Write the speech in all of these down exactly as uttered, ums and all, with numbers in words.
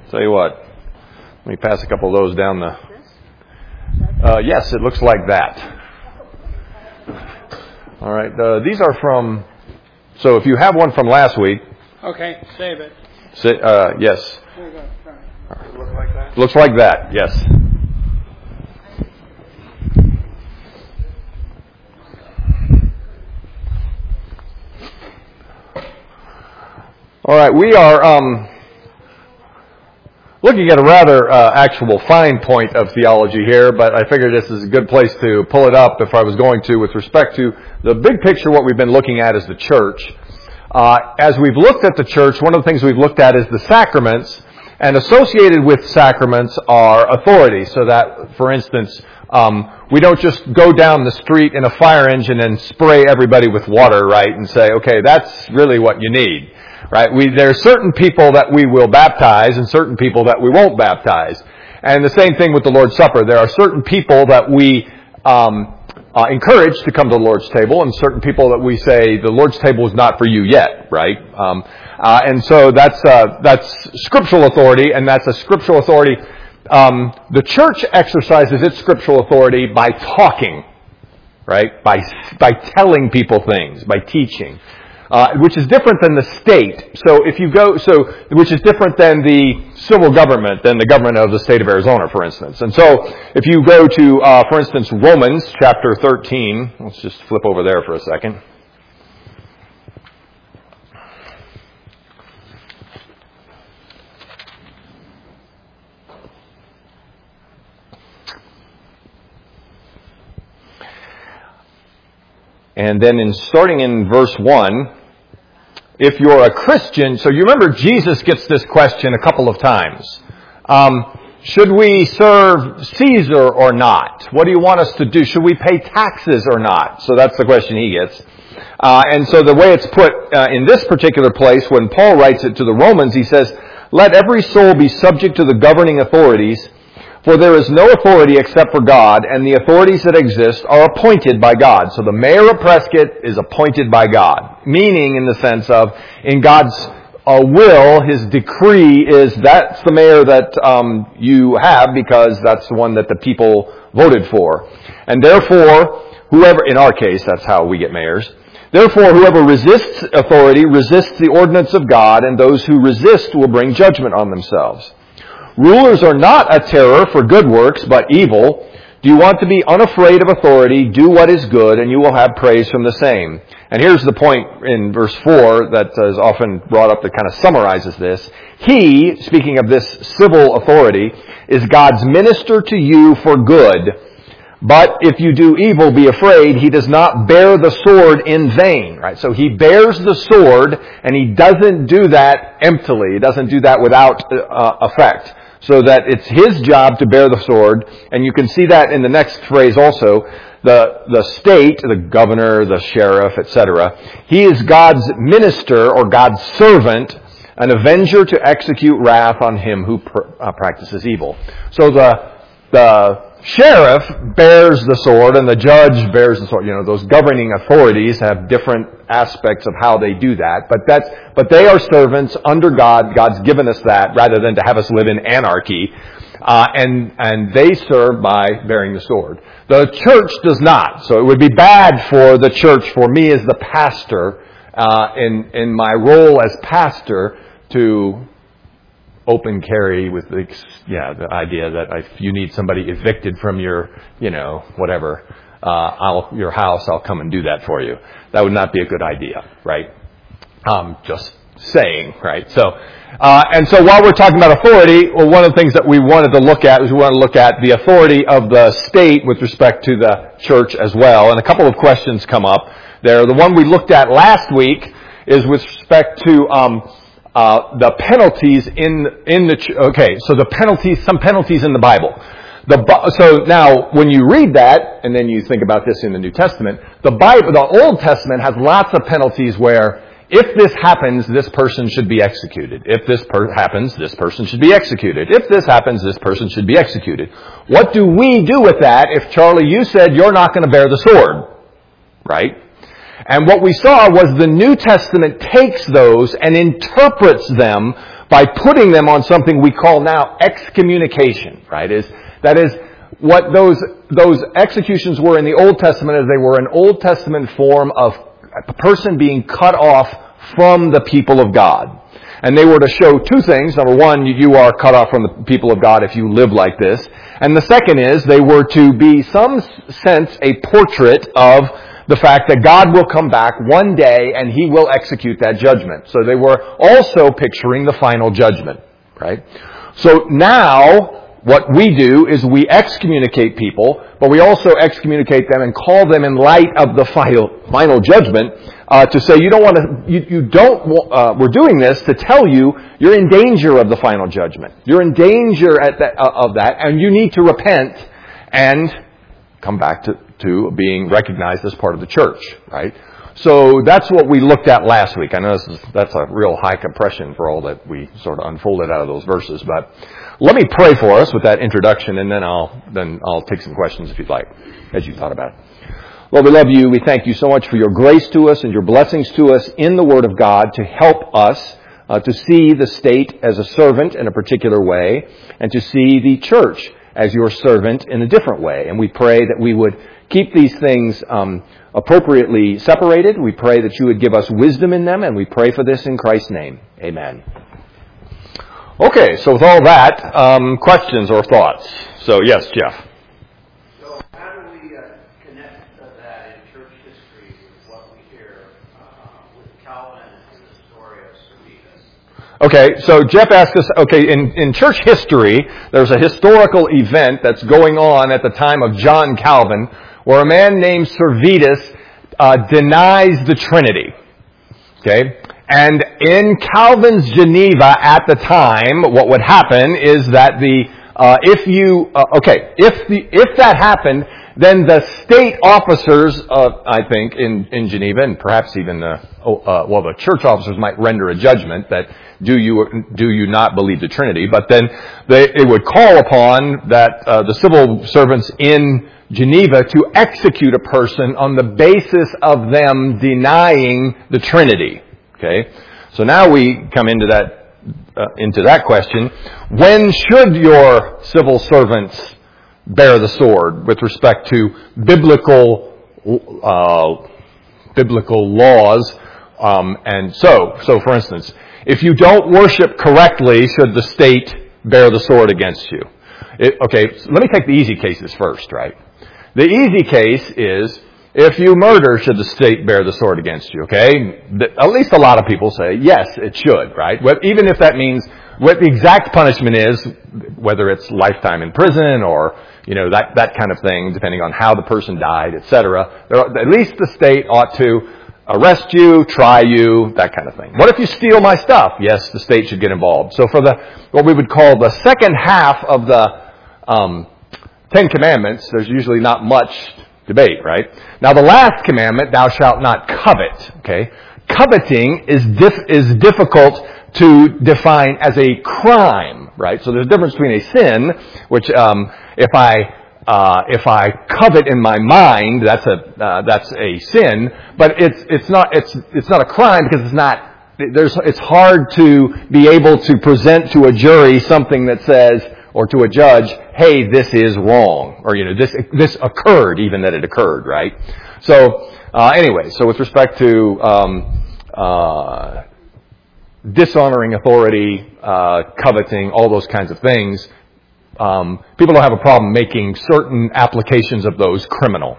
Tell you what, let me pass a couple of those down the... Uh, yes, it looks like that. All right, uh, these are from... So if you have one from last week... Okay, save it. Say, uh, yes. Here you go. Sorry. Does it look like that? Looks like that, yes. All right, we are um, looking at a rather uh, actual fine point of theology here, but I figured this is a good place to pull it up if I was going to with respect to the big picture. What we've been looking at is the church. Uh, as we've looked at the church, one of the things we've looked at is the sacraments, and associated with sacraments are authority, so that, for instance, um, we don't just go down the street in a fire engine and spray everybody with water, right, and say, okay, that's really what you need. Right? We, there are certain people that we will baptize and certain people that we won't baptize. And the same thing with the Lord's Supper. There are certain people that we um, uh, encourage to come to the Lord's table and certain people that we say the Lord's table is not for you yet, right? Um, uh, and so that's uh, that's scriptural authority, and that's a scriptural authority. Um, the church exercises its scriptural authority by talking, right? By by telling people things, by teaching. Uh, which is different than the state. So if you go, so, which is different than the civil government, than the government of the state of Arizona, for instance. And so if you go to, uh, for instance, Romans chapter thirteen, let's just flip over there for a second. And then in starting in verse one, if you're a Christian, so you remember Jesus gets this question a couple of times. Um, should we serve Caesar or not? What do you want us to do? Should we pay taxes or not? So that's the question he gets. Uh, and so the way it's put uh, in this particular place, when Paul writes it to the Romans, he says, "Let every soul be subject to the governing authorities, for there is no authority except for God, and the authorities that exist are appointed by God." So the mayor of Prescott is appointed by God, meaning in the sense of, in God's uh, will, His decree is that's the mayor that um, you have because that's the one that the people voted for. And therefore, whoever, in our case, that's how we get mayors. Therefore, whoever resists authority resists the ordinance of God, and those who resist will bring judgment on themselves. Rulers are not a terror for good works, but evil. Do you want to be unafraid of authority? Do what is good, and you will have praise from the same. And here's the point in verse four that is often brought up that kind of summarizes this. He, speaking of this civil authority, is God's minister to you for good. But if you do evil, be afraid. He does not bear the sword in vain. Right? So he bears the sword, and he doesn't do that emptily. He doesn't do that without uh, effect. So that it's his job to bear the sword. And you can see that in the next phrase also. The, the state, the governor, the sheriff, et cetera. He is God's minister or God's servant, an avenger to execute wrath on him who pr- uh, practices evil. So the, the sheriff bears the sword and the judge bears the sword. You know, those governing authorities have different aspects of how they do that. But that's, but they are servants under God. God's given us that rather than to have us live in anarchy. Uh, and, and they serve by bearing the sword. The church does not. So it would be bad for the church, for me as the pastor, uh, in, in my role as pastor to open carry with the, yeah, the idea that if you need somebody evicted from your, you know, whatever, uh, I'll, your house, I'll come and do that for you. That would not be a good idea, right? Um, just saying, right? So, uh, and so while we're talking about authority, well, one of the things that we wanted to look at is we want to look at the authority of the state with respect to the church as well. And a couple of questions come up there. The one we looked at last week is with respect to, um, Uh, the penalties in in the ch- okay, so the penalties, some penalties in the Bible. The so now when you read that and then you think about this in the New Testament, the Bible, the Old Testament has lots of penalties where if this happens, this person should be executed. If this per- happens, this person should be executed. If this happens, this person should be executed. What do we do with that if, Charlie, you said you're not going to bear the sword, right? And what we saw was the New Testament takes those and interprets them by putting them on something we call now excommunication, right? Is, that is, what those, those executions were in the Old Testament is they were an Old Testament form of a person being cut off from the people of God. And they were to show two things. Number one, you are cut off from the people of God if you live like this. And the second is they were to be, some sense, a portrait of the fact that God will come back one day and He will execute that judgment. So they were also picturing the final judgment, right? So now, what we do is we excommunicate people, but we also excommunicate them and call them in light of the final, final judgment uh, to say you don't want to, you, you don't, uh, we're doing this to tell you you're in danger of the final judgment. You're in danger at that, uh, of that, and you need to repent and come back to, to being recognized as part of the church, right? So that's what we looked at last week. I know this is, that's a real high compression for all that we sort of unfolded out of those verses, but let me pray for us with that introduction, and then I'll then I'll take some questions if you'd like, as you thought about it. Lord, we love you. We thank you so much for your grace to us and your blessings to us in the Word of God to help us uh, to see the state as a servant in a particular way, and to see the church as your servant in a different way. And we pray that we would keep these things um, appropriately separated. We pray that you would give us wisdom in them, and we pray for this in Christ's name. Amen. Okay, so with all that, um, questions or thoughts? So, yes, Jeff. So how do we uh, connect that in church history with what we hear uh, with Calvin and the story of Servetus? Okay, so Jeff asked us, okay, in, in church history, there's a historical event that's going on at the time of John Calvin where a man named Servetus uh, denies the Trinity. Okay? And in Calvin's Geneva at the time, what would happen is that the, uh, if you, uh, okay, if the, if that happened, then the state officers, uh, I think, in, in Geneva, and perhaps even the, uh, well, the church officers might render a judgment that do you, do you not believe the Trinity? But then they, it would call upon that, uh, the civil servants in Geneva to execute a person on the basis of them denying the Trinity. Okay, so now we come into that uh, into that question. When should your civil servants bear the sword with respect to biblical uh, biblical laws? Um, and so, so for instance, if you don't worship correctly, should the state bear the sword against you? It, okay, so let me take the easy cases first, right? The easy case is, if you murder, should the state bear the sword against you, okay? At least a lot of people say, yes, it should, right? Even if that means what the exact punishment is, whether it's lifetime in prison or, you know, that, that kind of thing, depending on how the person died, et cetera. At least the state ought to arrest you, try you, that kind of thing. What if you steal my stuff? Yes, the state should get involved. So for the, what we would call the second half of the um, Ten Commandments, there's usually not much debate, right? Now the last commandment, thou shalt not covet, okay? Coveting is dif- is difficult to define as a crime, right? So there's a difference between a sin, which um, if I uh, if I covet in my mind, that's a uh, that's a sin, but it's it's not it's it's not a crime because it's not there's it's hard to be able to present to a jury something that says, or to a judge, hey, this is wrong. Or, you know, this this occurred, even that it occurred, right? So, uh, anyway, so with respect to um, uh, dishonoring authority, uh, coveting, all those kinds of things, um, people don't have a problem making certain applications of those criminal,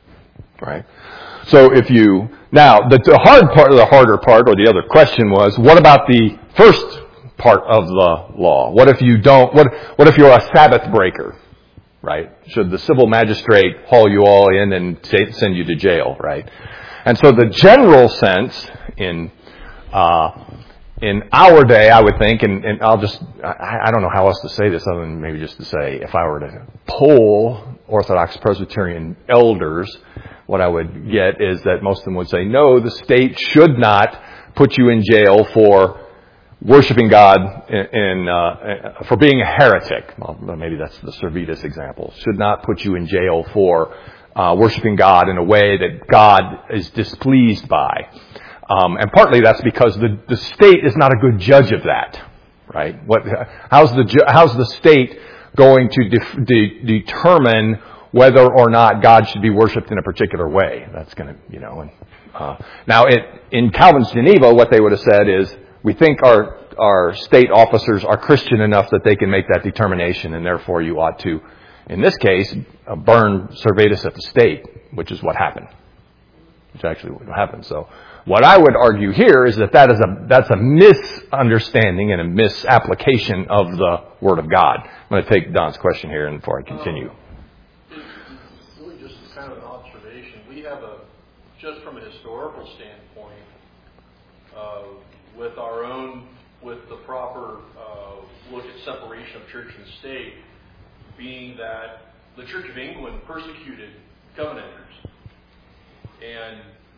right? So if you... Now, the, the hard part, or the harder part, or the other question was, what about the first part of the law? What if you don't, what, what if you're a Sabbath breaker, right? Should the civil magistrate haul you all in and t- send you to jail, right? And so the general sense in, uh, in our day, I would think, and, and I'll just, I, I don't know how else to say this other than maybe just to say, if I were to poll Orthodox Presbyterian elders, what I would get is that most of them would say, no, the state should not put you in jail for worshiping God in, in uh, for being a heretic. Well, maybe that's the Servetus example. Should not put you in jail for uh, worshiping God in a way that God is displeased by. Um, and partly that's because the, the state is not a good judge of that. right? What, how's the ju- how's the state going to de- de- determine whether or not God should be worshipped in a particular way? That's going to, you know. And, uh, now, it, in Calvin's Geneva, what they would have said is, we think our our state officers are Christian enough that they can make that determination, and therefore you ought to, in this case, uh, burn Servetus at the stake, which is what happened. Which actually what happened. So, what I would argue here is that, that is a that's a misunderstanding and a misapplication of the Word of God. I'm going to take Don's question here and before I continue. Um, it's really just kind of an observation. We have a, just from a historical standpoint, uh, with our own, with the proper uh, look at separation of church and state, being that the Church of England persecuted Covenanters. And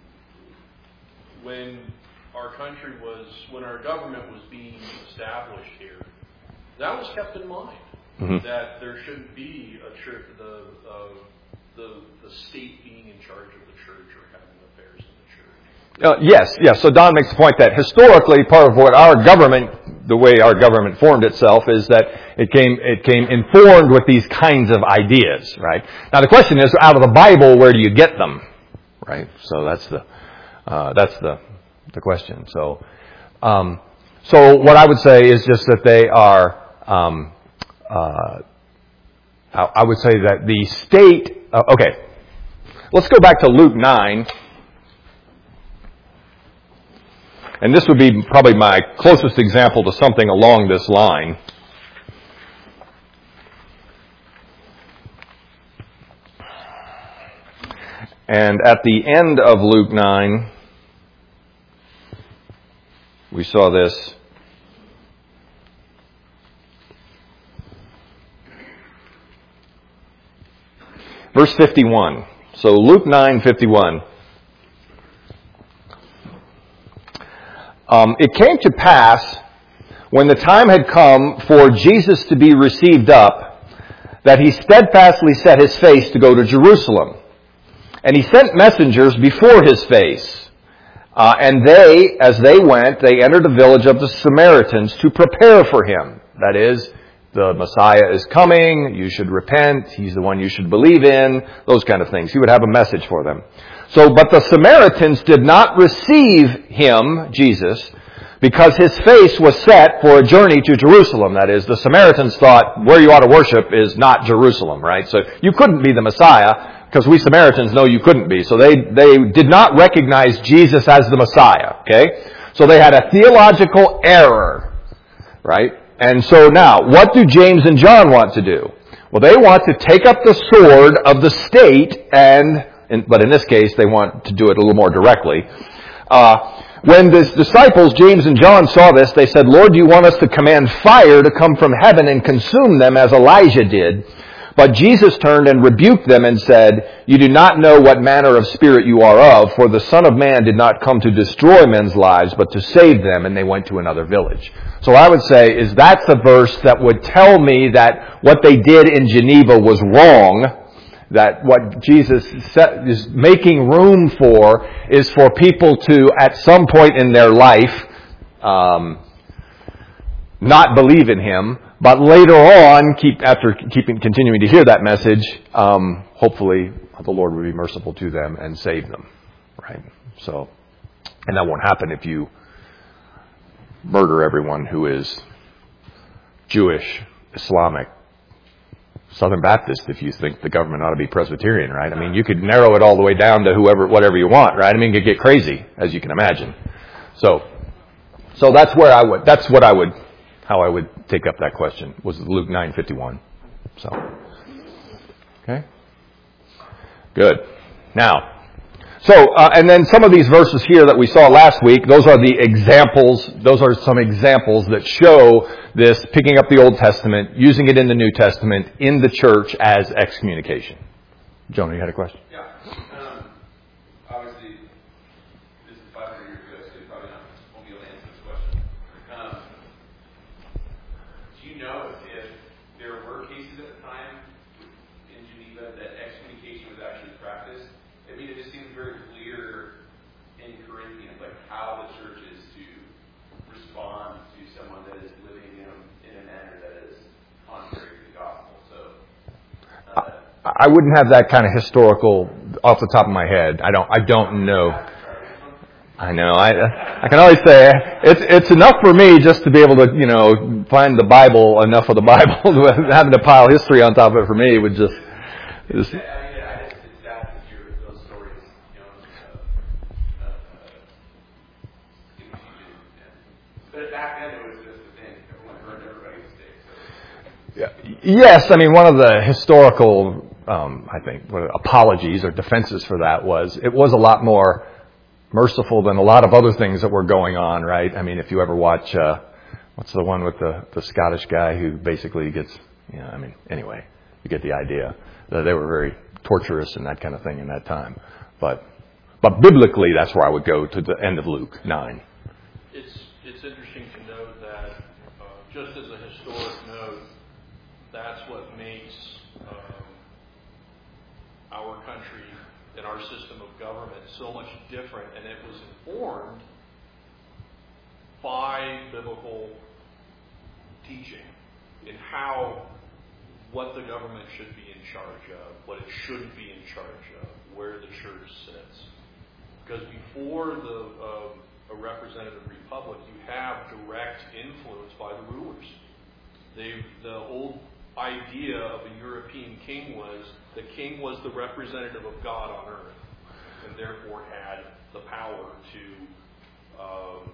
when our country was, when our government was being established here, that was kept in mind. Mm-hmm. That there shouldn't be a church, the, uh, the the state being in charge of the church or having affairs in the church. Uh, yes, yes. So Don makes the point that historically, part of what our government, the way our government formed itself, is that it came it came informed with these kinds of ideas, right? Now the question is, out of the Bible, where do you get them, right? So that's the uh, that's the the question. So, um, so what I would say is just that they are. Um, uh, I would say that the state. Uh, okay, let's go back to Luke nine. And this would be probably my closest example to something along this line. And at the end of Luke nine, we saw this. Verse fifty-one. So Luke nine fifty-one. Um, it came to pass, when the time had come for Jesus to be received up, that he steadfastly set his face to go to Jerusalem. And he sent messengers before his face. Uh, and they, as they went, they entered the village of the Samaritans to prepare for him. That is, the Messiah is coming, you should repent, he's the one you should believe in, those kind of things. He would have a message for them. So, but the Samaritans did not receive him, Jesus, because his face was set for a journey to Jerusalem. That is, the Samaritans thought where you ought to worship is not Jerusalem, right? So you couldn't be the Messiah, because we Samaritans know you couldn't be. So they, they did not recognize Jesus as the Messiah, okay? So they had a theological error, right? And so now, what do James and John want to do? Well, they want to take up the sword of the state and, but in this case, they want to do it a little more directly. Uh, when the disciples, James and John, saw this, they said, Lord, do you want us to command fire to come from heaven and consume them as Elijah did? But Jesus turned and rebuked them and said, you do not know what manner of spirit you are of, for the Son of Man did not come to destroy men's lives, but to save them, and they went to another village. So I would say is that's a verse that would tell me that what they did in Geneva was wrong, that what Jesus is making room for is for people to, at some point in their life, um, not believe in him, but later on, keep after keeping continuing to hear that message, um, hopefully the Lord will be merciful to them and save them, right? So, and that won't happen if you murder everyone who is Jewish, Islamic, Southern Baptist, if you think the government ought to be Presbyterian, right? I mean, you could narrow it all the way down to whoever, whatever you want, right? I mean, it could get crazy, as you can imagine. So, so that's where I would, that's what I would, how I would take up that question, was Luke nine fifty-one. So, okay? Good. Now, so, uh, and then some of these verses here that we saw last week, those are the examples, those are some examples that show this, picking up the Old Testament, using it in the New Testament, in the church as excommunication. Jonah, you had a question? Yeah. Um, obviously, this is five hundred years ago, so you probably not, won't be able to answer this question. Um, do you know if there were cases at the time in Geneva that excommunication was actually practiced? I mean, it just seems very clear in Corinthians, like how the church is to respond to someone that is living in a I wouldn't have that kind of historical off the top of my head. I don't. I don't know. I know. I I can always say it's it's enough for me just to be able to, you know, find the Bible, enough of the Bible. Having to pile history on top of it for me would just. just I mean, I just it's down to hear those stories, you know. Uh, uh, uh, but back then it was just a thing. Everyone heard everybody's mistake. So. Yeah. Yes, I mean one of the historical, um, I think, what, apologies or defenses for that was it was a lot more merciful than a lot of other things that were going on, right? I mean, if you ever watch, uh, what's the one with the, the Scottish guy who basically gets, you know, I mean, anyway, you get the idea. They were very torturous and that kind of thing in that time. But, but biblically, that's where I would go to the end of Luke nine. It's, it's interesting to note that, uh, just as a historic note, that's what makes um, our country and our system of government so much different, and it was informed by biblical teaching in how, what the government should be in charge of, what it shouldn't be in charge of, where the church sits. Because before the uh, a representative republic, you have direct influence by the rulers. They, the old idea of a European king was the king was the representative of God on earth, and therefore had the power to um,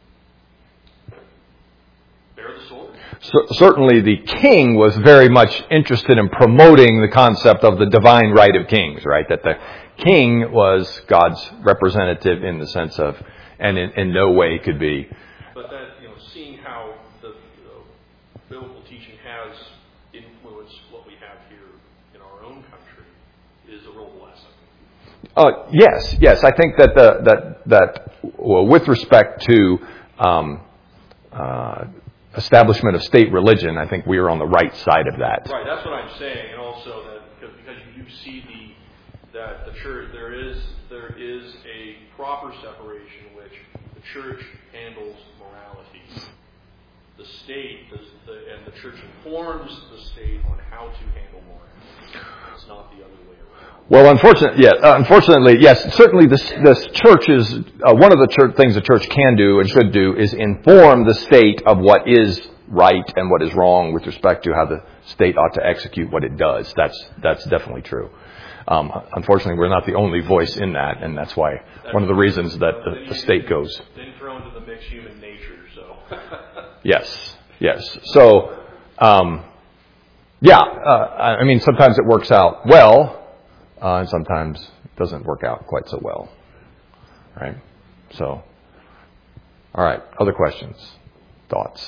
bear the sword. So, certainly the king was very much interested in promoting the concept of the divine right of kings, right? That the king was God's representative in the sense of, and in, in no way could be. But that, you know, seeing how the uh, biblical teaching has influenced what we have here in our own country is a real blessing. Uh, yes, yes. I think that the, that that well, with respect to um, uh, establishment of state religion, I think we are on the right side of that. Right. That's what I'm saying, and also that because, because you do see the that the church there is there is a proper separation in which the church handles morality. The state does the, and the church informs the state on how to handle morality. It's not the other way around. Well, unfortunately, yeah, uh, unfortunately, yes. Certainly, this this church is uh, one of the church, things the church can do and should do is inform the state of what is right and what is wrong with respect to how the state ought to execute what it does. That's that's definitely true. Um, unfortunately, we're not the only voice in that, and that's why that's one of the reasons that the, the state goes. Then thrown into the mixed human nature. So. Yes, yes. So, um, yeah. Uh, I mean, sometimes it works out well. Uh, and sometimes it doesn't work out quite so well, right? So, all right. Other questions, thoughts?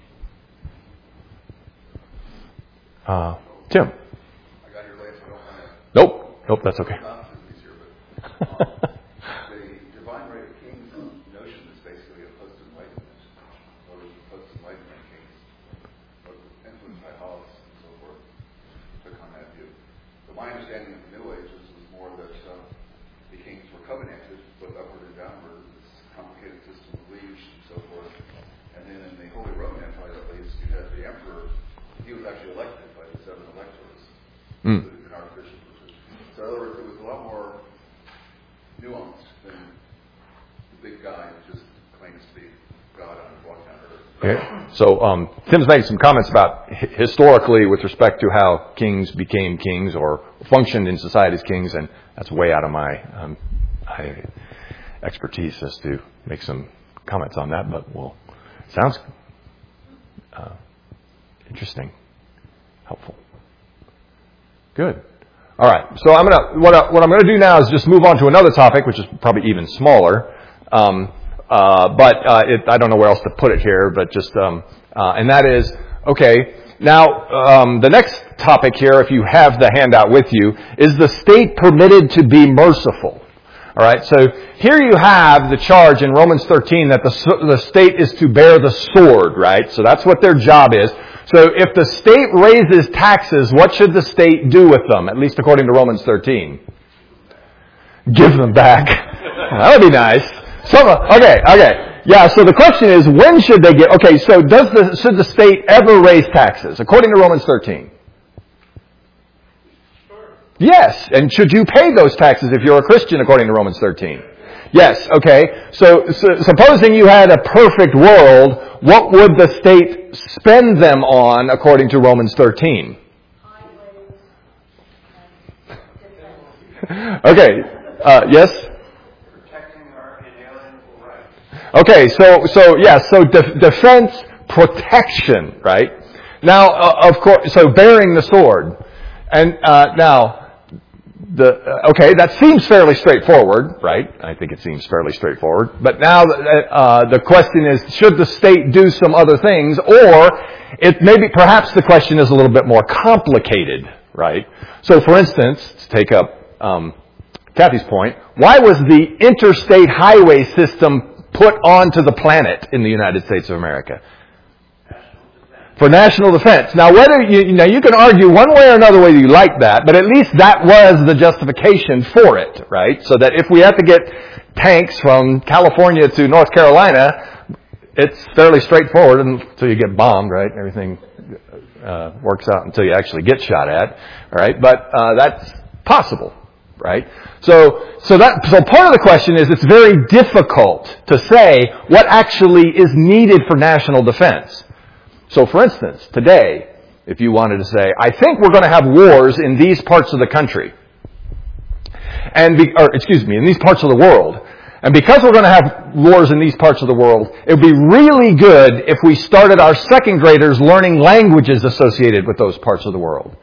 Uh, Tim. I got here late, so I don't want to. Nope. Nope. That's okay. Not easier, but the divine right of kings notion is basically a post-enlightenment, or post-enlightenment kings, influenced by Hollis and so forth, took on that view. But my understanding of the Middle Ages was more that uh, the kings were covenanted, both upward and downward, this complicated system of liege and so forth. And then in the Holy Roman Empire, at least, you had the emperor. He was actually elected by the seven electors, Mm. in our tradition. So in other words, it was a lot more nuanced than the big guy who just claims to be God on walking on earth. Okay. So um, Tim's making some comments about hi- historically with respect to how kings became kings or functioned in society as kings, and that's way out of my, um, my expertise as to make some comments on that. But well, sounds uh, interesting, helpful, good. All right. So I'm gonna what, I, what I'm gonna do now is just move on to another topic, which is probably even smaller. Um, Uh, but uh, it, I don't know where else to put it here, but just, um, uh, and that is, okay, now um, the next topic here, if you have the handout with you, is the state permitted to be merciful? All right, so here you have the charge in Romans thirteen that the, the state is to bear the sword, right? So that's what their job is. So if the state raises taxes, what should the state do with them, at least according to Romans thirteen? Give them back. That would be nice. So, okay, okay. Yeah, so the question is, when should they get... Okay, so does the should the state ever raise taxes, according to Romans thirteen? Sure. Yes. And should you pay those taxes if you're a Christian, according to Romans thirteen? Yes. Okay. So, so supposing you had a perfect world, what would the state spend them on, according to Romans thirteen? Okay. Uh, yes? Protecting our inalienable rights. Okay, so, so, yeah, so de- defense, protection, right? Now, uh, of course, so bearing the sword. And, uh, now, the, uh, okay, that seems fairly straightforward, right? I think it seems fairly straightforward. But now, uh, the question is, should the state do some other things? Or, it maybe, perhaps the question is a little bit more complicated, right? So, for instance, to take up, um, Kathy's point, why was the interstate highway system put onto the planet in the United States of America? For national defense. Now, whether you, you know, you can argue one way or another whether you like that, but at least that was the justification for it, right? So that if we have to get tanks from California to North Carolina, it's fairly straightforward until you get bombed, right? Everything uh, works out until you actually get shot at, all right? But uh, that's possible. Right? So, so that, so part of the question is it's very difficult to say what actually is needed for national defense. So for instance, today, if you wanted to say, I think we're going to have wars in these parts of the country. And, be, or excuse me, in these parts of the world. And because we're going to have wars in these parts of the world, it would be really good if we started our second graders learning languages associated with those parts of the world.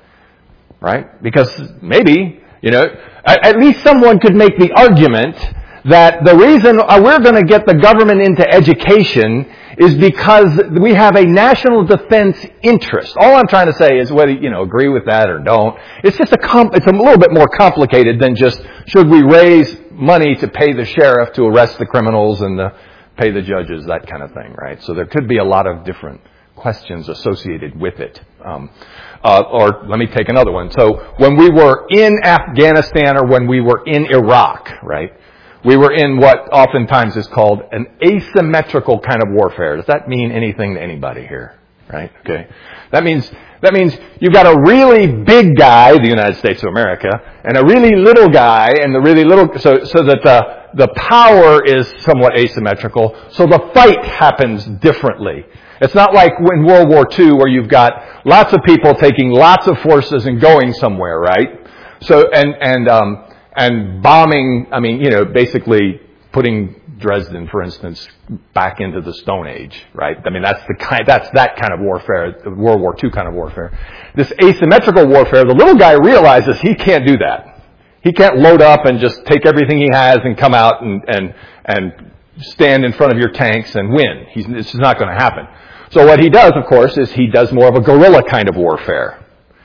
Right? Because maybe, you know, at least someone could make the argument that the reason we're going to get the government into education is because we have a national defense interest. All I'm trying to say is whether, you know, agree with that or don't. It's just a com- it's a little bit more complicated than just should we raise money to pay the sheriff to arrest the criminals and the, pay the judges, that kind of thing, right? So there could be a lot of different questions associated with it. Um, uh, or let me take another one. So when we were in Afghanistan or when we were in Iraq, right, we were in what oftentimes is called an asymmetrical kind of warfare. Does that mean anything to anybody here? Right? Okay. That means, that means you've got a really big guy, the United States of America, and a really little guy, and the really little, so, so that the, the power is somewhat asymmetrical, so the fight happens differently. It's not like in World War Two where you've got lots of people taking lots of forces and going somewhere, right? So, and, and, um, and bombing, I mean, you know, basically putting Dresden, for instance, back into the Stone Age, right? I mean, that's the kind, that's that kind of warfare, the World War Two kind of warfare. This asymmetrical warfare, the little guy realizes he can't do that. He can't load up and just take everything he has and come out and, and, and stand in front of your tanks and win. He's, it's just not going to happen. So what he does, of course, is he does more of a guerrilla kind of warfare.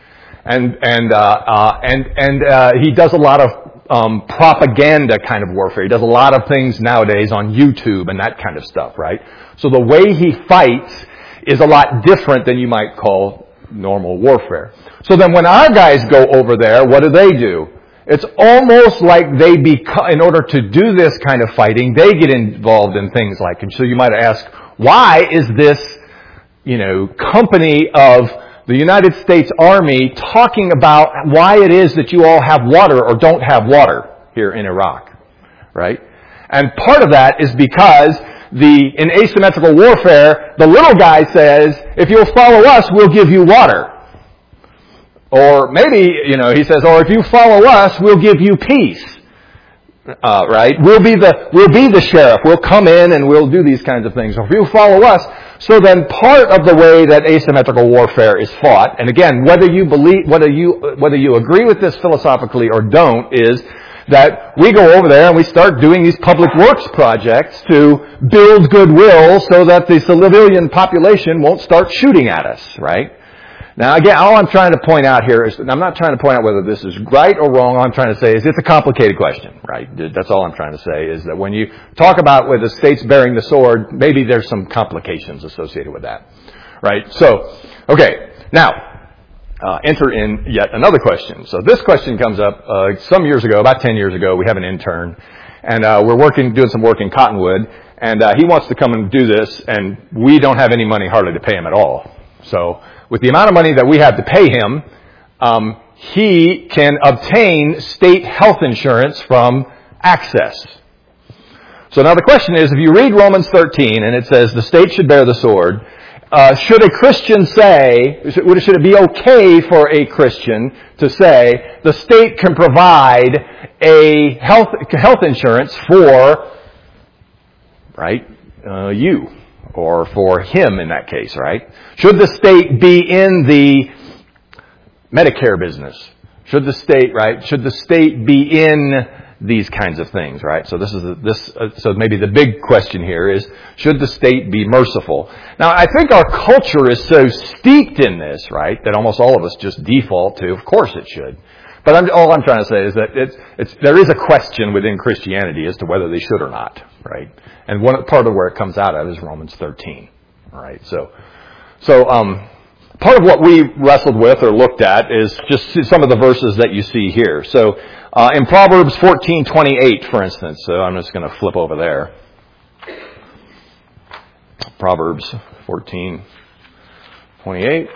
And, and, uh, uh, and, and, uh, he does a lot of, um, propaganda kind of warfare. He does a lot of things nowadays on YouTube and that kind of stuff, right? So the way he fights is a lot different than you might call normal warfare. So then when our guys go over there, what do they do? It's almost like they become, in order to do this kind of fighting, they get involved in things like, and so you might ask, why is this, you know, company of the United States Army talking about why it is that you all have water or don't have water here in Iraq, right? And part of that is because the, in asymmetrical warfare, the little guy says, if you'll follow us, we'll give you water. Or maybe, you know, he says, or if you follow us, we'll give you peace. Uh, right? We'll be the, we'll be the sheriff. We'll come in and we'll do these kinds of things. Or if you follow us. So then part of the way that asymmetrical warfare is fought, and again, whether you believe, whether you, whether you agree with this philosophically or don't, is that we go over there and we start doing these public works projects to build goodwill so that the civilian population won't start shooting at us, right? Now, again, all I'm trying to point out here is, I'm not trying to point out whether this is right or wrong. All I'm trying to say is it's a complicated question, right? That's all I'm trying to say, is that when you talk about whether the state's bearing the sword, maybe there's some complications associated with that, right? So, okay, now, uh, enter in yet another question. So this question comes up uh, some years ago, about ten years ago. We have an intern, and uh, we're working, doing some work in Cottonwood, and uh, he wants to come and do this, and we don't have any money hardly to pay him at all. So with the amount of money that we have to pay him, um, he can obtain state health insurance from Access. So now the question is, if you read Romans thirteen and it says the state should bear the sword, uh, should a Christian say, should it be okay for a Christian to say the state can provide a health health insurance for, right, uh, you, or for him in that case, right? Should the state be in the Medicare business? Should the state, right? Should the state be in these kinds of things, right? So this is the, this. Uh, so maybe the big question here is: should the state be merciful? Now, I think our culture is so steeped in this, right, that almost all of us just default to, of course it should. But I'm, all I'm trying to say is that it's, it's there is a question within Christianity as to whether they should or not, right? And one part of where it comes out of is Romans thirteen, all right? So, so um. Part of what we wrestled with or looked at is just some of the verses that you see here. So uh, in Proverbs fourteen twenty-eight, for instance, so I'm just going to flip over there. Proverbs fourteen twenty-eight.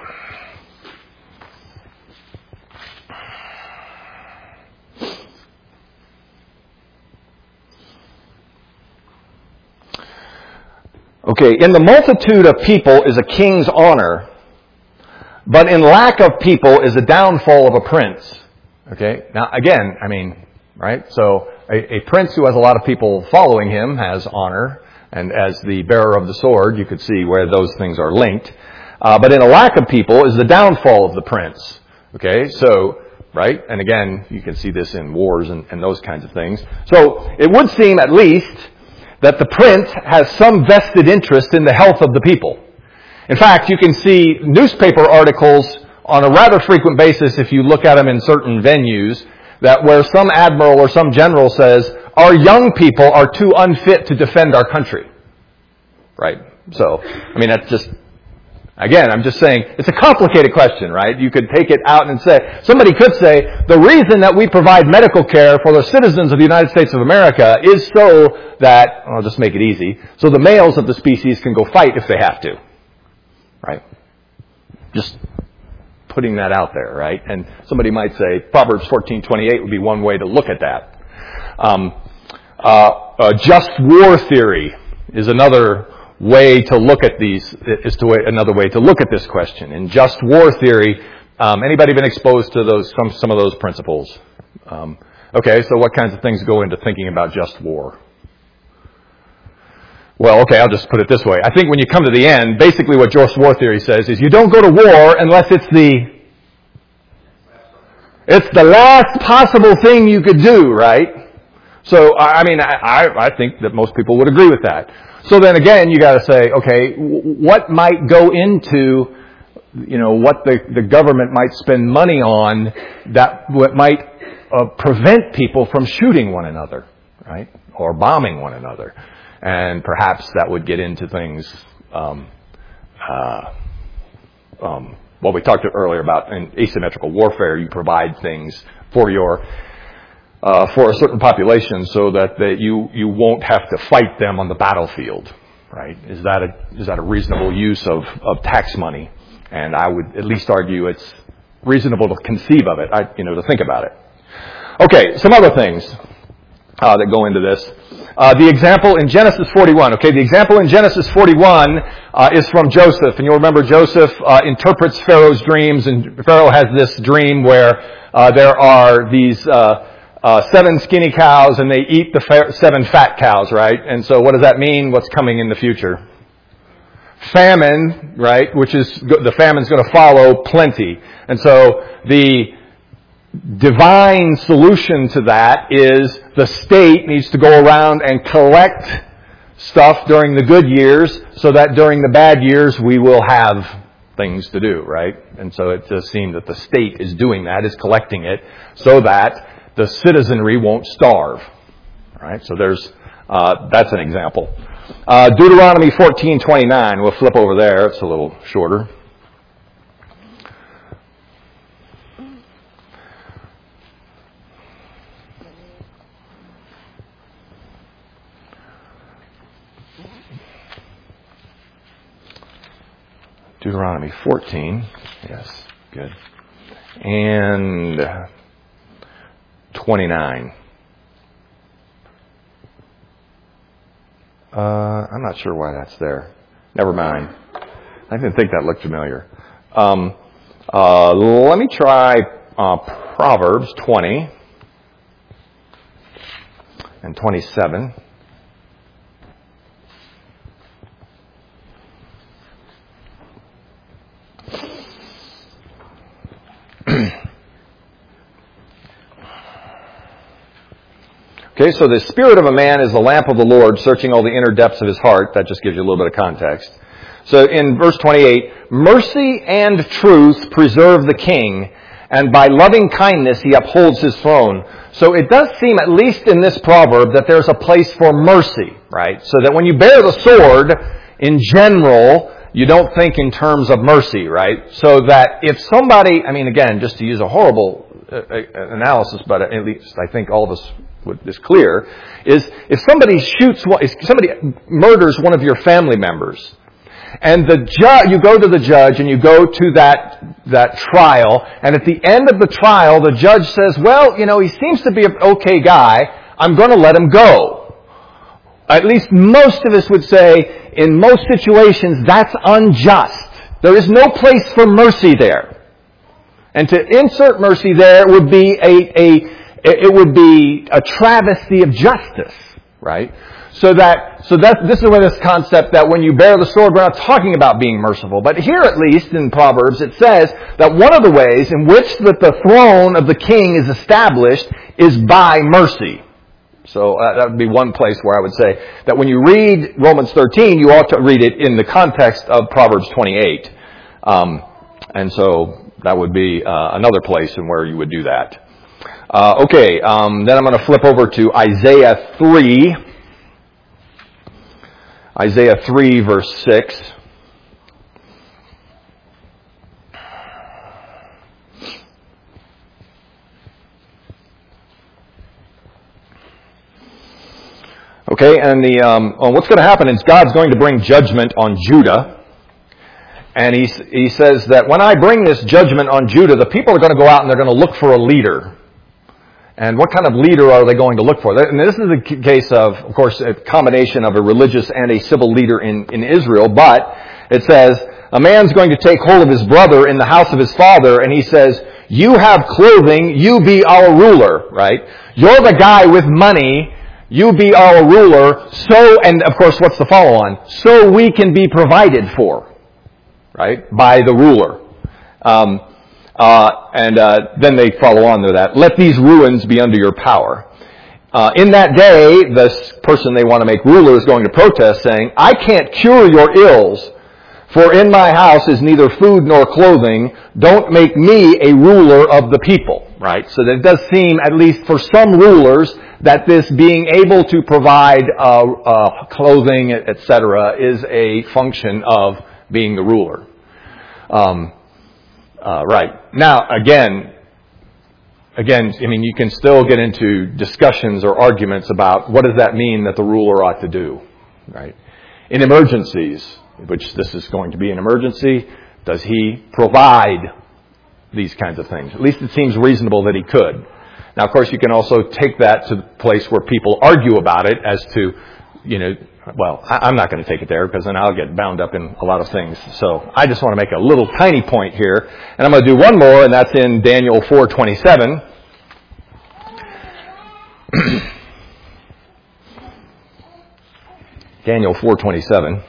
Okay, in the multitude of people is a king's honor, but in lack of people is the downfall of a prince. Okay? Now, again, I mean, right? So, a, a prince who has a lot of people following him has honor. And as the bearer of the sword, you could see where those things are linked. Uh, but in a lack of people is the downfall of the prince. Okay? So, right? And again, you can see this in wars and, and those kinds of things. So, it would seem at least that the prince has some vested interest in the health of the people. In fact, you can see newspaper articles on a rather frequent basis if you look at them in certain venues, that where some admiral or some general says, our young people are too unfit to defend our country. Right? So, I mean, that's just, again, I'm just saying, it's a complicated question, right? You could take it out and say, somebody could say, the reason that we provide medical care for the citizens of the United States of America is so that, I'll just make it easy, so the males of the species can go fight if they have to. Right? Just putting that out there, right? And somebody might say Proverbs fourteen twenty-eight would be one way to look at that. Um, uh, uh, just war theory is another way to look at these. Is to another way to look at this question. In just war theory, um, anybody been exposed to those some some of those principles? Um, okay, so what kinds of things go into thinking about just war? Well, okay, I'll just put it this way. I think when you come to the end, basically what just war theory says is you don't go to war unless it's the it's the last possible thing you could do, right? So, I mean, I, I think that most people would agree with that. So then again, you got to say, okay, what might go into, you know, what the, the government might spend money on that what might uh, prevent people from shooting one another, right? Or bombing one another. And perhaps that would get into things, um, uh, um, well, we talked earlier about in asymmetrical warfare, you provide things for your, uh, for a certain population so that they, you, you won't have to fight them on the battlefield, right? Is that a, is that a reasonable use of, of tax money? And I would at least argue it's reasonable to conceive of it, I, you know, to think about it. Okay, some other things, uh, that go into this. Uh, the example in Genesis forty-one, okay, the example in Genesis forty-one uh, is from Joseph. And you'll remember Joseph uh, interprets Pharaoh's dreams, and Pharaoh has this dream where uh, there are these uh, uh, seven skinny cows, and they eat the fa- seven fat cows, right? And so what does that mean? What's coming in the future? Famine, right, which is, the famine's going to follow plenty. And so the divine solution to that is the state needs to go around and collect stuff during the good years so that during the bad years we will have things to do, right? And so it just seems that the state is doing that, is collecting it so that the citizenry won't starve, right? So there's, uh, that's an example. Uh, Deuteronomy fourteen twenty-nine, we'll flip over there, it's a little shorter. Deuteronomy fourteen, yes, good. and twenty-nine. Uh, I'm not sure why that's there. Never mind. I didn't think that looked familiar. Um, uh, let me try uh, Proverbs twenty and twenty-seven. Okay, so the spirit of a man is the lamp of the Lord, searching all the inner depths of his heart. That just gives you a little bit of context. So in verse twenty-eight, mercy and truth preserve the king, and by loving kindness he upholds his throne. So it does seem, at least in this proverb, that there's a place for mercy, right? So that when you bear the sword, in general, you don't think in terms of mercy, right? So that if somebody, I mean, again, just to use a horrible uh, analysis, but at least I think all of us would, is clear, is if somebody shoots, if somebody murders one of your family members, and the ju- you go to the judge and you go to that that trial, and at the end of the trial, the judge says, well, you know, he seems to be an okay guy, I'm going to let him go. At least most of us would say, in most situations, that's unjust. There is no place for mercy there. And to insert mercy there would be a, a it would be a travesty of justice, right? So that, so that, this is where this concept that when you bear the sword, we're not talking about being merciful. But here at least in Proverbs, it says that one of the ways in which that the throne of the king is established is by mercy. So uh, that would be one place where I would say that when you read Romans thirteen, you ought to read it in the context of Proverbs twenty-eight. Um, and so that would be uh, another place in where you would do that. Uh, okay, um, then I'm going to flip over to Isaiah three. Isaiah three, verse six. Okay, and the um, well, what's going to happen is God's going to bring judgment on Judah. And he, he says that when I bring this judgment on Judah, the people are going to go out and they're going to look for a leader. And what kind of leader are they going to look for? And this is a case of, of course, a combination of a religious and a civil leader in, in Israel. But it says, a man's going to take hold of his brother in the house of his father, and he says, you have clothing, you be our ruler, right? You're the guy with money, you be our ruler, so, and of course, what's the follow-on? So we can be provided for, right? By the ruler. Um, Uh, and uh, then they follow on to that. Let these ruins be under your power. Uh, in that day, this person they want to make ruler is going to protest, saying, I can't cure your ills, for in my house is neither food nor clothing. Don't make me a ruler of the people. Right? So that it does seem, at least for some rulers, that this being able to provide uh, uh, clothing, et cetera, is a function of being the ruler. Um Uh, right. Now, again, again, I mean, you can still get into discussions or arguments about what does that mean that the ruler ought to do, right? In emergencies, which this is going to be an emergency, does he provide these kinds of things? At least it seems reasonable that he could. Now, of course, you can also take that to the place where people argue about it as to, you know, well, I'm not going to take it there because then I'll get bound up in a lot of things. So I just want to make a little tiny point here. And I'm going to do one more, and that's in Daniel four twenty-seven. Daniel four twenty-seven.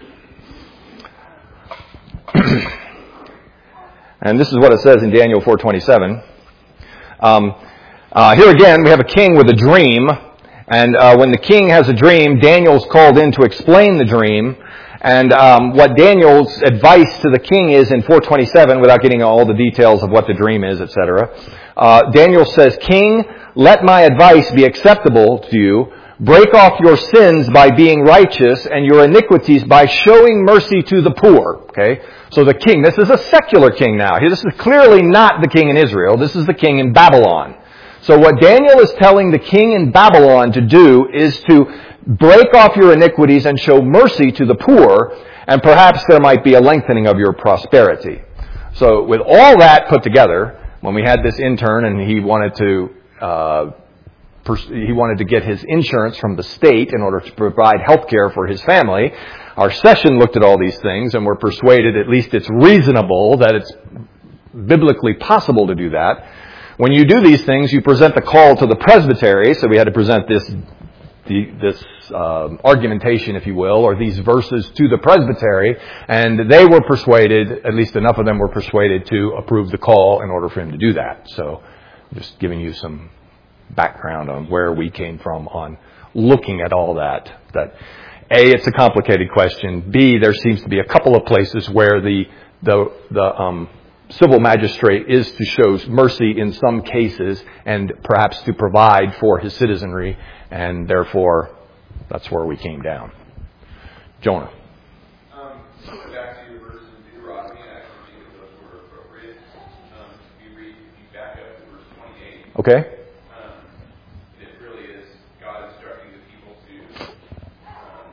And this is what it says in Daniel four twenty-seven. Um, uh, here again, we have a king with a dream. And uh, when the king has a dream, Daniel's called in to explain the dream. And um, what Daniel's advice to the king is in four twenty-seven, without getting all the details of what the dream is, et cetera, uh, Daniel says, King, let my advice be acceptable to you. Break off your sins by being righteous and your iniquities by showing mercy to the poor. Okay? So the king, this is a secular king now. This is clearly not the king in Israel. This is the king in Babylon. So what Daniel is telling the king in Babylon to do is to break off your iniquities and show mercy to the poor, and perhaps there might be a lengthening of your prosperity. So with all that put together, when we had this intern and he wanted to uh, pers- he wanted to get his insurance from the state in order to provide health care for his family, our session looked at all these things and were persuaded at least it's reasonable, that it's biblically possible to do that. When you do these things, you present the call to the presbytery. So we had to present this the, this uh, argumentation, if you will, or these verses to the presbytery, and they were persuaded, at least enough of them were persuaded to approve the call in order for him to do that. So just giving you some background on where we came from on looking at all that. That A, it's a complicated question. B, there seems to be a couple of places where the the the um, civil magistrate is to show mercy in some cases and perhaps to provide for his citizenry, and therefore that's where we came down. Jonah. Um, going back to your verse in Deuteronomy, I actually think that those were appropriate. Um, if you read, if you back up to verse twenty-eight, Okay. um, it really is God instructing the people to um,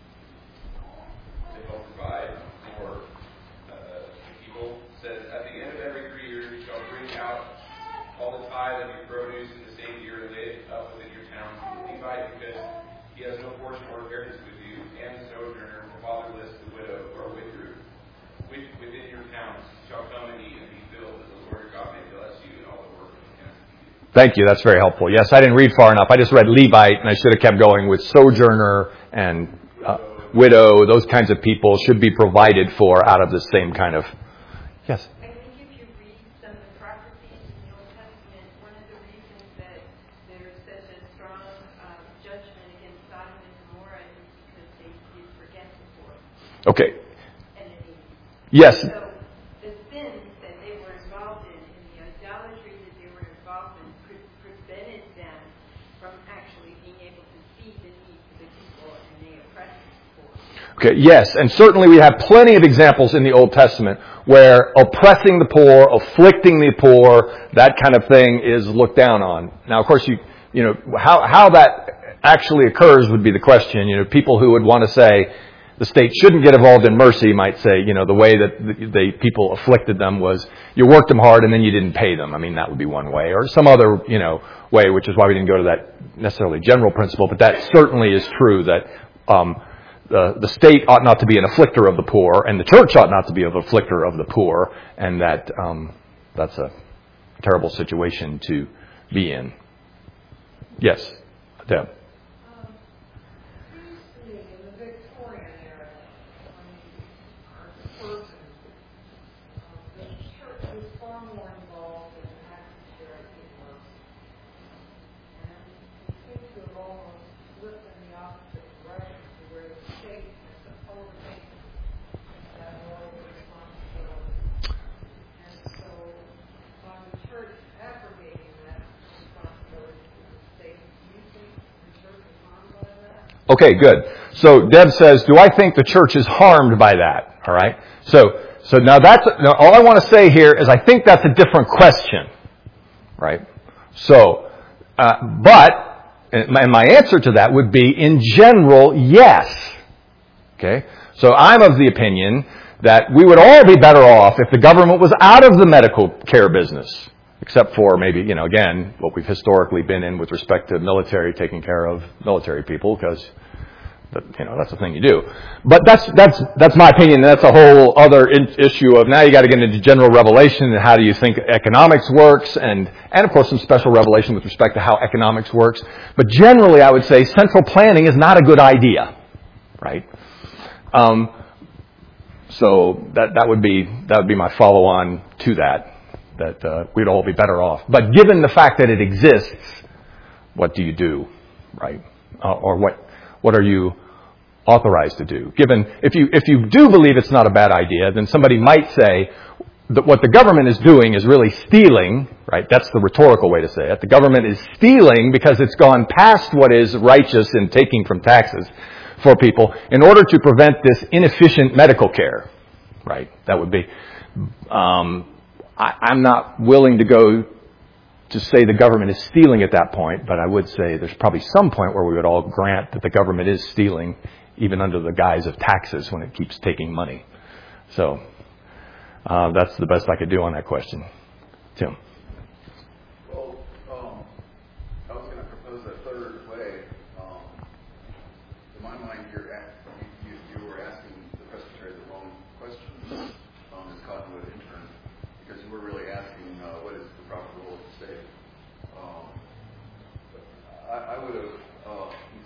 to help provide for uh, the people. It says, at the end of every three years, you shall bring out all the tithe of your produce in the same year and lay it up within your town. Levite, because he has no portion or inheritance with you, and the sojourner, the fatherless, the widow, or widow, which within your towns shall come and eat and be filled, as the Lord your God may bless you in all the work of your hands. Thank you. That's very helpful. Yes, I didn't read far enough. I just read Levite, and I should have kept going with sojourner and uh, widow. Those kinds of people should be provided for out of the same kind of... Yes? I think if you read some of the prophecies in the Old Testament, one of the reasons that there's such a strong um, judgment against Sodom and Gomorrah is because they did forget the poor. Okay. And it, Yes. so the sins that they were involved in, and the idolatry that they were involved in, pre- prevented them from actually being able to see the needs of the people, and they oppressed the poor. Okay, yes, and certainly we have plenty of examples in the Old Testament where oppressing the poor, afflicting the poor, that kind of thing is looked down on. Now, of course, you you know how how that actually occurs would be the question. You know, people who would want to say the state shouldn't get involved in mercy might say, you know, the way that the, the people afflicted them was you worked them hard and then you didn't pay them. I mean, that would be one way, or some other you know way, which is why we didn't go to that necessarily general principle. But that certainly is true that. Um, The, the state ought not to be an afflictor of the poor, and the church ought not to be an afflictor of the poor, and that um, that's a terrible situation to be in. Yes, Deb. Um, previously, in the Victorian era, when the person, um, the church was far more involved in active charity work, and it seems to have almost flipped in the opposite direction. Where the state is supposed to take that role of responsibility. And so, by the church abrogating that responsibility to the state, do you think the church is harmed by that? Okay, good. So Deb says, do I think the church is harmed by that? All right. So, so now that's now all I want to say here is I think that's a different question, right? So, uh, but. And my answer to that would be, in general, yes. Okay? So I'm of the opinion that we would all be better off if the government was out of the medical care business. Except for maybe, you know, again, what we've historically been in with respect to military taking care of military people, because, you know, that's the thing you do. But that's that's that's my opinion. That's a whole other in- issue of now you got to get into general revelation and how do you think economics works, and and of course some special revelation with respect to how economics works. But generally, I would say central planning is not a good idea, right? Um, so that that would be that would be my follow-on to that. That uh, we'd all be better off. But given the fact that it exists, what do you do, right? Uh, or what what are you authorized to do? Given if you if you do believe it's not a bad idea, then somebody might say that what the government is doing is really stealing, right? That's the rhetorical way to say it. The government is stealing because it's gone past what is righteous in taking from taxes for people in order to prevent this inefficient medical care, right? That would be. Um, I, I'm not willing to go to say the government is stealing at that point, but I would say there's probably some point where we would all grant that the government is stealing, even under the guise of taxes when it keeps taking money. So uh, that's the best I could do on that question. Tim.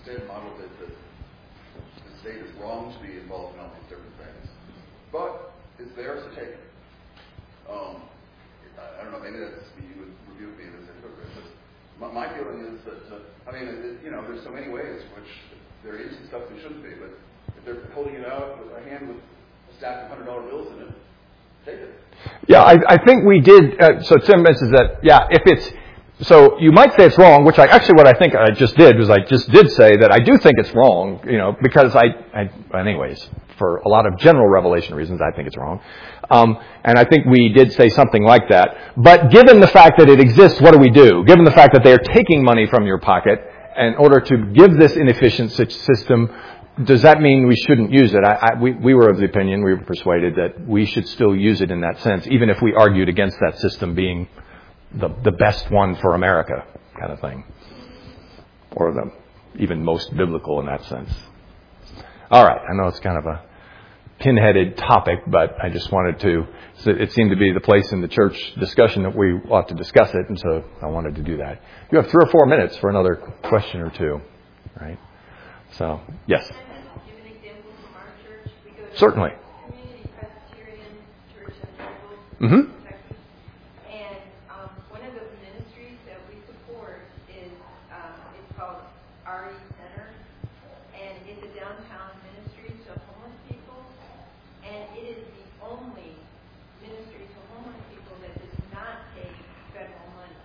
instead modeled it that the state is wrong to be involved in all these different things, but it's theirs to take. Um, I, I don't know, maybe that's, you would rebuke me as a hypocrite, but my, my feeling is that, uh, I mean, it, you know, there's so many ways which there is stuff that shouldn't be, but if they're holding it out with a hand with a stack of one hundred dollar bills in it, take it. Yeah, I, I think we did, uh, so Tim mentions that, yeah, if it's, so you might say it's wrong, which I actually what I think I just did was I just did say that I do think it's wrong, you know, because I, I anyways, for a lot of general revelation reasons, I think it's wrong. Um, and I think we did say something like that. But given the fact that it exists, what do we do? Given the fact that they are taking money from your pocket in order to give this inefficient system, does that mean we shouldn't use it? I, I, we, we were of the opinion, we were persuaded that we should still use it in that sense, even if we argued against that system being the, the best one for America kind of thing. Or the even most biblical in that sense. All right, I know it's kind of a pin-headed topic, but I just wanted to, so it seemed to be the place in the church discussion that we ought to discuss it, and so I wanted to do that. You have three or four minutes for another question or two, right? So, yes. Can I give an example from our church? We go to Certainly. Community Presbyterian Church in Louisville, Mm-hmm. Kentucky, and um, one of the ministries that we support is um, it's called R E Center, and it's a downtown ministry to homeless people, and it is the only ministry to homeless people that does not take federal money.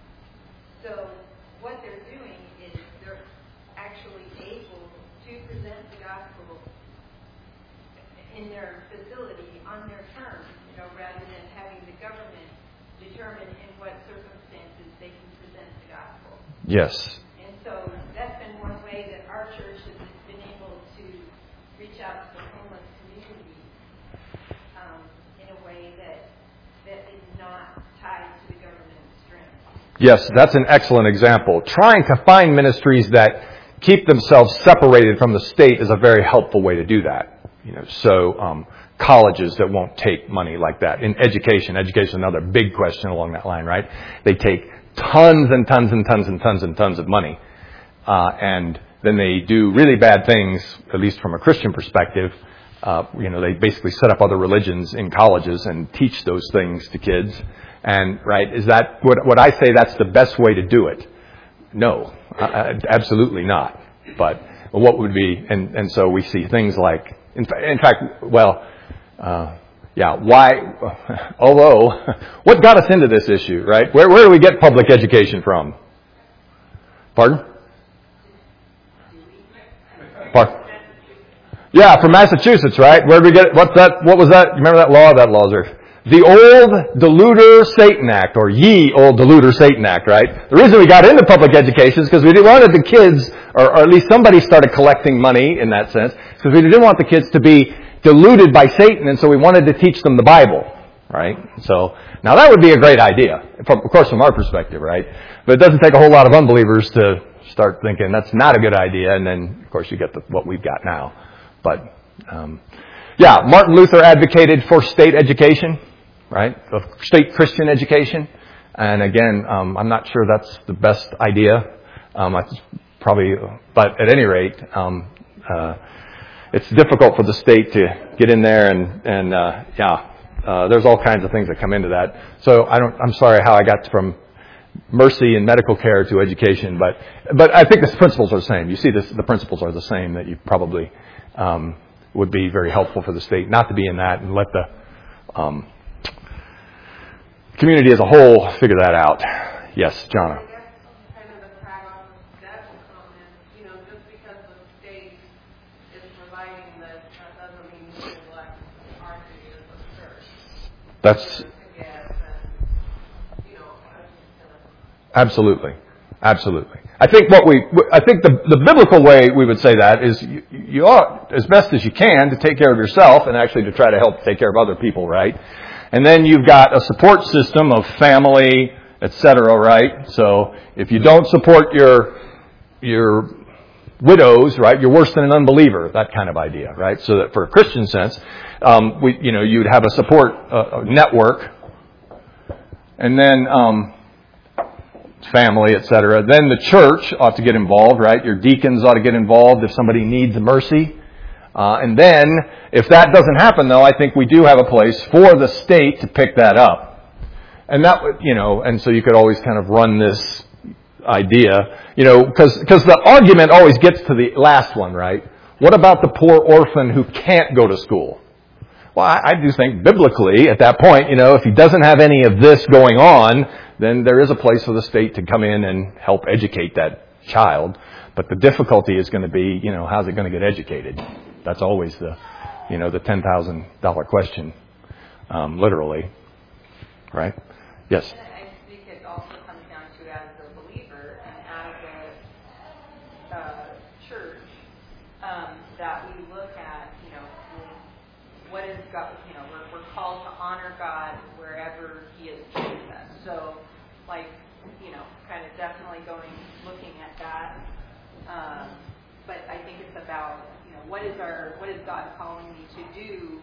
So what they're doing is they're actually able to present the gospel in their facility on their terms, you know, rather than having the government determine in what circumstances they can present the gospel. Yes. And so that's been one way that our church has been able to reach out to the homeless community um, in a way that that is not tied to the government's strength. Yes, that's an excellent example. Trying to find ministries that keep themselves separated from the state is a very helpful way to do that. You know, so um, colleges that won't take money like that. In education, education is another big question along that line, right? They take tons and tons and tons and tons and tons of money, uh, and then they do really bad things, at least from a Christian perspective. Uh, you know, they basically set up other religions in colleges and teach those things to kids. And, right, is that, would, would I say that's the best way to do it? No, uh, absolutely not. But what would be, and, and so we see things like, in, fa- in fact, well, uh, yeah, why, although, what got us into this issue, right? Where, where do we get public education from? Pardon? Pardon? Yeah, from Massachusetts, right? Where did we get it? What's that? What was that? You remember that law? That law's there. The Old Deluder Satan Act, or Ye Old Deluder Satan Act, right? The reason we got into public education is because we didn't want the kids, or, or at least somebody started collecting money in that sense, because we didn't want the kids to be deluded by Satan, and so we wanted to teach them the Bible, right? So, now that would be a great idea, from, of course from our perspective, right? But it doesn't take a whole lot of unbelievers to start thinking that's not a good idea, and then, of course, you get the, what we've got now. But, um, yeah, Martin Luther advocated for state education, right? Of state Christian education. And again, um, I'm not sure that's the best idea. Um, I probably, but at any rate, um, uh, it's difficult for the state to get in there and, and, uh, yeah, uh, there's all kinds of things that come into that. So I don't, I'm sorry how I got from mercy and medical care to education, but, but I think the principles are the same. You see this, the principles are the same that you probably, um, would be very helpful for the state not to be in that and let the, um, community as a whole figure that out. Yes, Jonna. I guess kind of the tag on that comment, you know, just because the state is providing this, that doesn't mean we neglect our duty as a church. That's To give and, you know, absolutely, absolutely. I think what we, I think the the biblical way we would say that is you, you ought, as best as you can, to take care of yourself and actually to try to help take care of other people, right? And then you've got a support system of family, et cetera, right? So if you don't support your your widows, right, you're worse than an unbeliever, that kind of idea, right? So that for a Christian sense, um, we, you know, you'd have a support uh, network, and then um, family, et cetera. Then the church ought to get involved, right? Your deacons ought to get involved if somebody needs mercy. Uh, and then, if that doesn't happen, though, I think we do have a place for the state to pick that up. And that, you know, and so you could always kind of run this idea, you know, because because the argument always gets to the last one, right? What about the poor orphan who can't go to school? Well, I, I do think biblically, at that point, you know, if he doesn't have any of this going on, then there is a place for the state to come in and help educate that child. But the difficulty is going to be, you know, how's it going to get educated? That's always the, you know, the ten thousand dollars question, um, literally. Right? Yes? And I think it also comes down to, as a believer and as a uh, church, um, that we look at, you know, what is God, you know, we're, we're called to honor God wherever He has placed us. So, like, you know, kind of definitely going, looking at that. Um, but I think it's about, you know, what is our, what is God calling me to do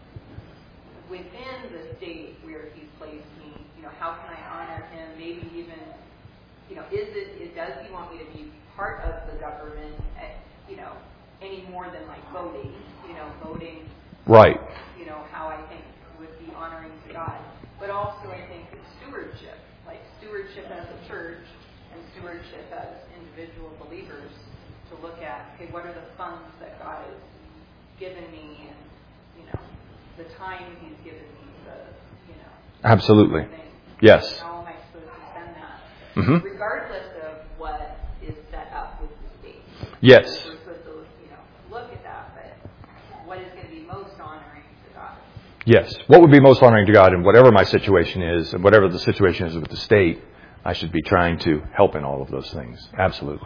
within the state where He's placed me? You know, how can I honor Him? Maybe even, you know, is it, it does He want me to be part of the government, at, you know, any more than like voting, you know, voting. Right. You know, how I think would be honoring to God. But also I think stewardship, like stewardship as a church and stewardship as individual believers, to look at, okay, what are the funds that God has given me, and, you know, the time He's given me, the, you know. Absolutely. Thing. Yes. How am I supposed to spend that? Mm-hmm. Regardless of what is set up with the state. Yes. We're supposed to, you know, look at that, but what is going to be most honoring to God? Yes. What would be most honoring to God, and whatever my situation is, and whatever the situation is with the state, I should be trying to help in all of those things. Absolutely.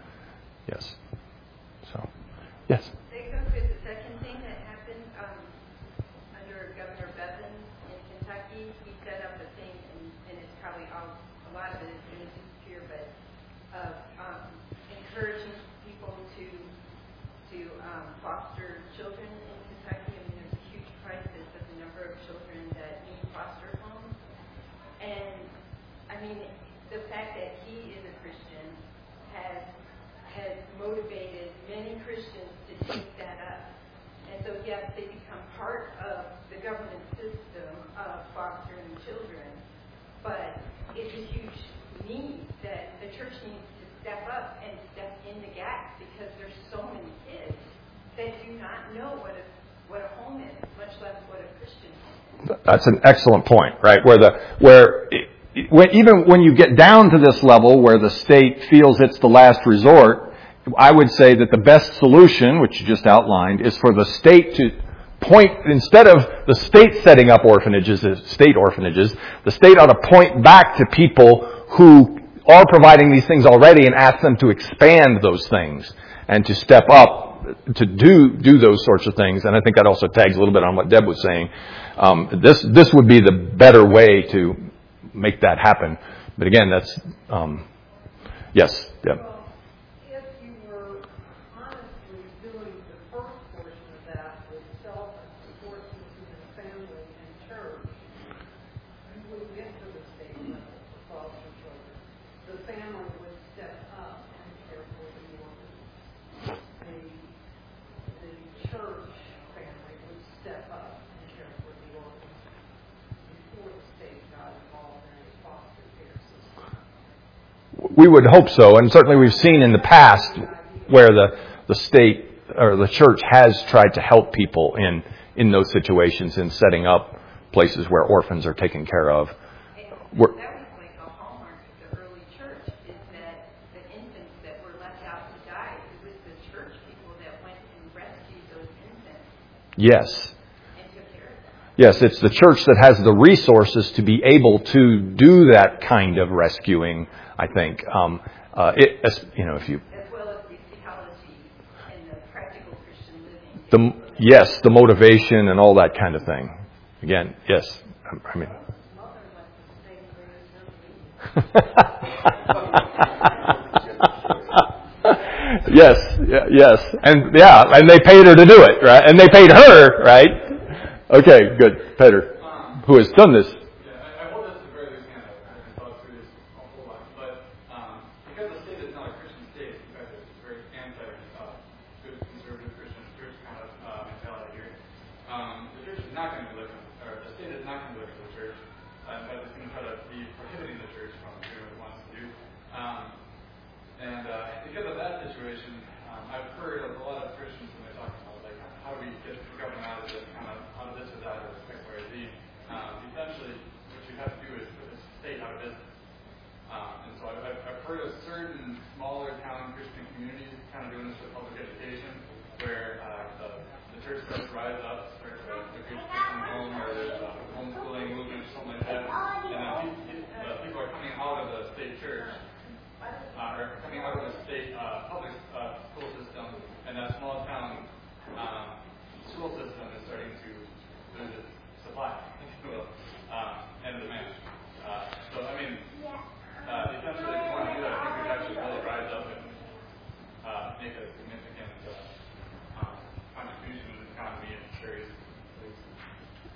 Yes. So, yes. That goes with the second thing that happened um, under Governor Bevin in Kentucky. He set up a thing, and, and it's probably all, a lot of it is going to disappear, but of um, encouraging people to to um, foster children in Kentucky. I mean, there's a huge crisis of the number of children that need foster homes. And, I mean, the fact that he is a Christian has has motivated many Christians to take that up. And so, yes, they become part of the government system of fostering children, but it's a huge need that the church needs to step up and step in the gap, because there's so many kids that do not know what a, what a home is, much less what a Christian home is. That's an excellent point, right? Where the where it, when, even when you get down to this level where the state feels it's the last resort, I would say that the best solution, which you just outlined, is for the state to point, instead of the state setting up orphanages, state orphanages, the state ought to point back to people who are providing these things already and ask them to expand those things and to step up to do do those sorts of things. And I think that also tags a little bit on what Deb was saying. Um, this this would be the better way to make that happen. But again, that's um, yes, Deb. Well, if you were honestly doing the first portion of that with self and support system and family and church, you wouldn't get to the state level for foster children. The family would step up and care for the orphans. The, the church family would step up and care for the orphans before the state got involved in a foster care system. We would hope so, and certainly we've seen in the past where the, the state or the church has tried to help people in, in those situations, in setting up places where orphans are taken care of. And We're, that was like a hallmark of the early church, is that the infants that were left out to die, it was the church people that went and rescued those infants yes. and took care of them. Yes, it's the church that has the resources to be able to do that kind of rescuing, I think. Um, uh, it, as, you know, if you... As well as the theology and the practical Christian living. The, yes, the motivation and all that kind of thing. Again, yes. I mean... yes, yes, and yeah, and they paid her to do it, right? And they paid her, right? Okay, good, Peter, who has done this. Yeah, I, I hold this to very loose hand. I haven't thought through this a whole lot, but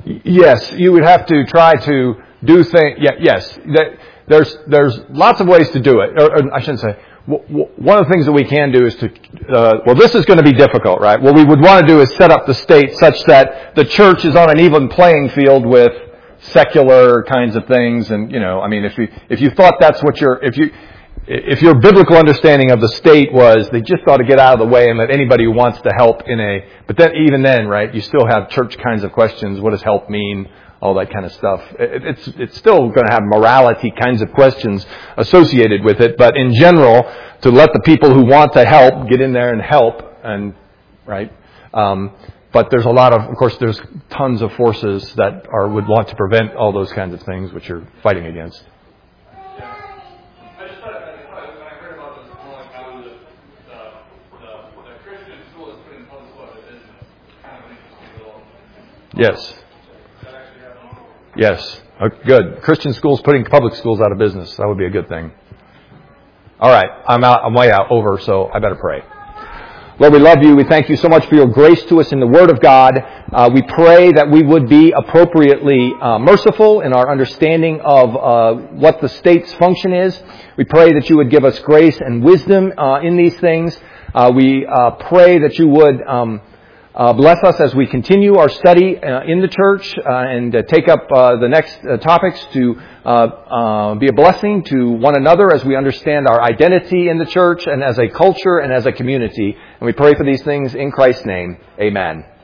Yes, you would have to try to do things. Yeah, yes, that, there's there's lots of ways to do it. Or, or I shouldn't say. W- w- one of the things that we can do is to. Uh, well, this is going to be difficult, right? What we would want to do is set up the state such that the church is on an even playing field with secular kinds of things, and you know, I mean, if you if you thought that's what your if you if your biblical understanding of the state was they just ought to get out of the way and let anybody who wants to help in a, but then even then, right, you still have church kinds of questions. What does help mean? All that kind of stuff. It, it's it's still going to have morality kinds of questions associated with it, but in general, to let the people who want to help get in there and help, and right. Um, But there's a lot of, of course, there's tons of forces that are would want to prevent all those kinds of things, which you're fighting against. Yeah. I just thought, I thought when I heard about this, more like how the, the, the, the Christian school is putting public school out of business. Kind of an interesting little. Yes. That actually happened. Yes. Oh, good. Christian schools putting public schools out of business. That would be a good thing. All right. I'm out. I'm way out over, so I better pray. Lord, we love you. We thank you so much for your grace to us in the Word of God. Uh, we pray that we would be appropriately uh, merciful in our understanding of uh, what the state's function is. We pray that you would give us grace and wisdom uh, in these things. Uh, we uh, pray that you would um, uh, bless us as we continue our study uh, in the church uh, and uh, take up uh, the next uh, topics to uh, uh, be a blessing to one another as we understand our identity in the church and as a culture and as a community. And we pray for these things in Christ's name. Amen.